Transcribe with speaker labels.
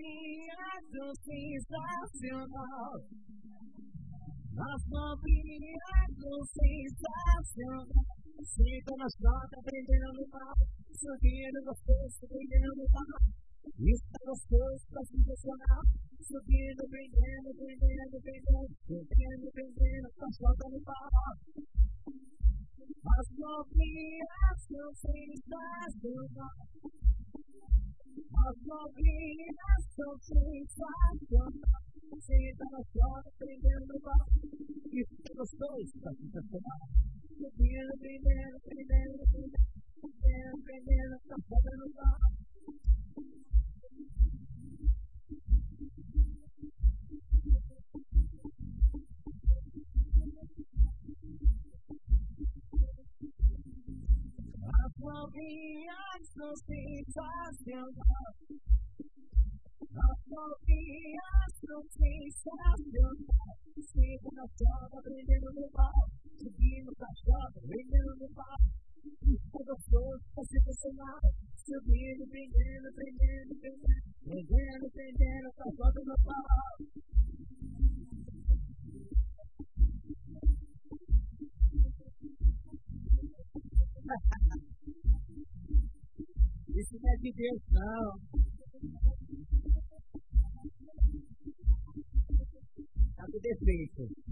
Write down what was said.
Speaker 1: viagem sensacional. As viagem sensacional. Senta na chota, prendendo no pau. Subindo gostoso, prendendo no pau. Está gostoso, tá sensacional. Subindo, prendendo, prendendo, prendendo. Prendendo, prendendo, tá chota no pau. As novinhas são sensacionais. As novinhas são sensacionais. Senta na chota, prendendo no pau. Está gostoso, tá sensacional. Subindo, prendendo, prendendo, prendendo. Prendendo, prendendo, tá chota no pau. As novinhas são sensacionais. As novinhas são sensacionais. Senta na chota, prendendo no pau. Subindo na chota, prendendo no pau. Está gostoso, tá sensacional. Subindo, prendendo, prendendo, prendendo. Prendendo, prendendo, tá chota no pau. Isso não é diversão. Tá com defeito.